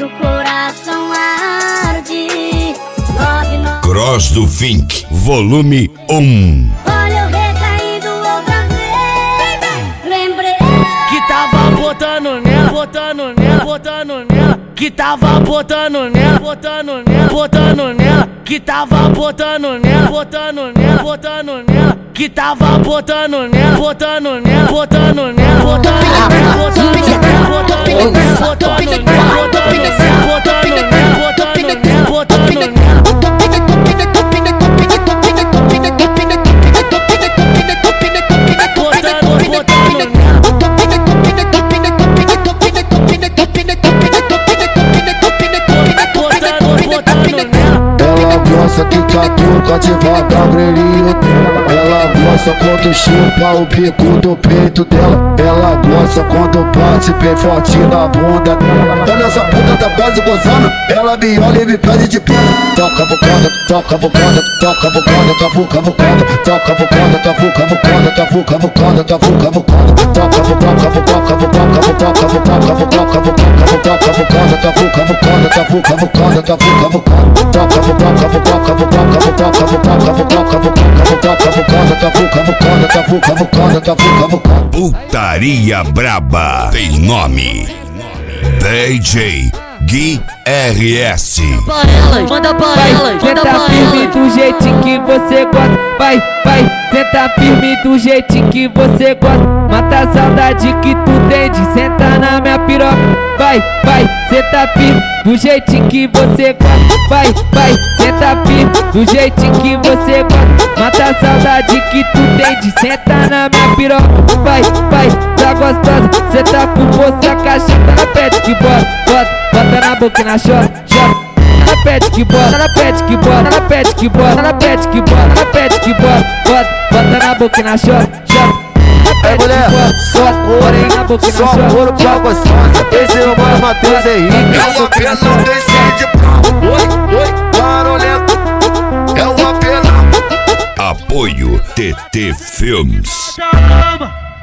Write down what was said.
o coração arde. Cross do Fink, volume 1. Olha eu recaindo outra vez. Lembrei que tava botando nela, botando nela, botando nela. Que tava botando nela, botando nela, botando nela. Que tava botando nela, botando nela, botando nela. Que tava botando nela, botando nela, botando nela, botando nela, botando nela, botando nela, botando nela, botando nela, botando nela, botando nela, botando nela. Ela gosta que catuca devagar grelhinho. Ela gosta quando chupa o bico do peito dela. Ela gosta quando bate bem forte na bunda. Olha essa puta da base gozando. Ela me olha e me pede de pé. Toca bocada, toca bocada, toca bocada, cavuca bocada. Toca bocada, cavuca bocada, cavuca bocada, cavuca bocada. Toca bocada, toca bocada, toca bocada, toca bocada, toca bocada, cavuca bocada, cavuca bocada, cavuca bocada. Toca bocada, toca bocada, toca bocada, toca bocada, cavuca bocada, cavuca bocada, cavuca bocada. Putaria braba tem nome. DJ Gui RS. Pra elas, manda pra elas, manda pra elas. Senta firme do jeitinho que você gosta. Vai, vai, senta firme do jeitinho que você gosta. Mata a saudade que tu tem de sentar na minha piroca. Vai, vai, senta firme do jeitinho que você gosta. Vai, vai, senta firme do jeitinho que você gosta. Mata a saudade que tu tem de sentar na minha piroca. Vai, vai, tá gostosa, cê tá com força, cacheta na pede que bota, bota, bota na boca e na chota, chota. Ela pede que bota, ela pede que bota, ela pede que bota, ela pede que bota, ela pede que bota, bota, bota na boca e na chota, chota. É mulher, só couro, só couro pra gostosa. Esse é o mais Matheus Henrique. É o apelão desse de pau. Oi, oi, barulhento. É o apelão. Apoio TT Films. Caramba!